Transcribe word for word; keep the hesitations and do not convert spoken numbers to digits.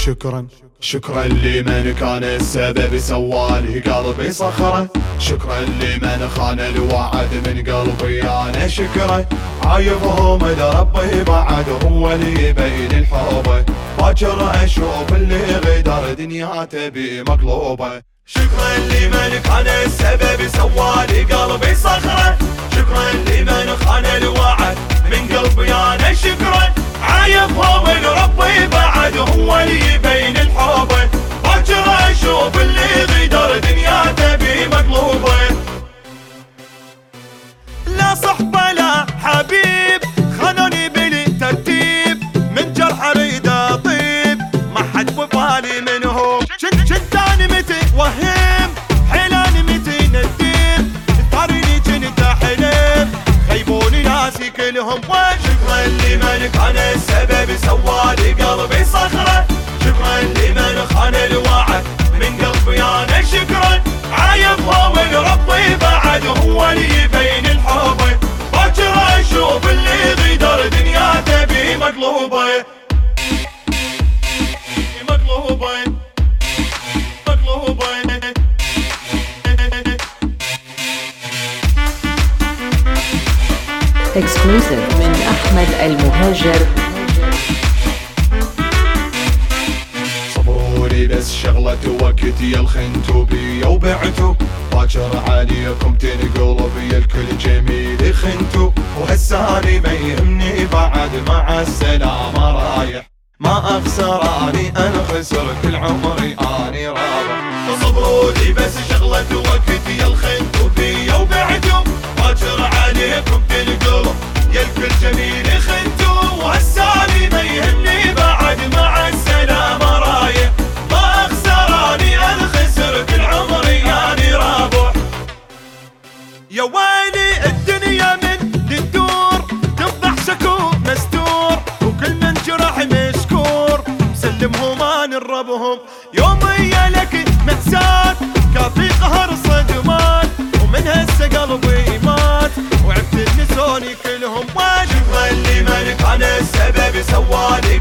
شكرا شكرا لمن كان السبب سوالي قلبي صخرة، شكرا لمن خان الوعد من قلبي انا شكرا، عايبهم ربي بعد هو اللي يبين الحب، باكر اشوف اللي غدر دنيا تبي مقلوبة. شكرا لمن كان السبب سوالي قلبي صخرة، شكرا لمن خان الوعد من قلبي انا شكرا، عايبهم ربي بعد هو اللي يبين الحب، باكر اشوف اللي غدر دنيا تبي مقلوبة. لا صحبة لا حبيب خانوني بلي ترتيب، من جرح اريد اطيب ما حد ببالي منهم، كنت اني متى وهم حيلاني متى نديم، تريني كنت احلم خيبوني ناسي كلهم. شكرا لمن كان السبب سوالي قلبي صخرة، شكرا لمن خان الوعد من قلبي انا شكرا، عايبهم ربي بعد هو اللي يبين الحب، باكر اشوف اللي غدر دنيا تبي مقلوبة مقلوبة مقلوبة. Exclusive من أحمد المهاجر. صبروني بس شغلة وقت يا الخنتو بيا وبعتو، باكر عليكم تنقلب يا الكل جميل خنتو، وهساني ما يهمني بعد مع السلامة رايح، ما اخسر اني انا خسر كل عمري اني رابح. صبروني بس شغلة وقت يا الخنتو بيا وبعتو، باكر عليكم تنقلب يا الكل جميل خنتو، وهساني ما يهمني بعد مع السلامة رايح، ما اخسر اني انا خسر كل عمري اني رابح. يا ويلي الدنيا من تدور تفضح شكور مستور، وكل من جرح مشكور مسلمهم انا الربهم، يوميا لك مأساة كافي قهر صدمات، ومن هسه قلبي مات وعبت النسوني كلهم. شكرا لمن كان السبب سوالي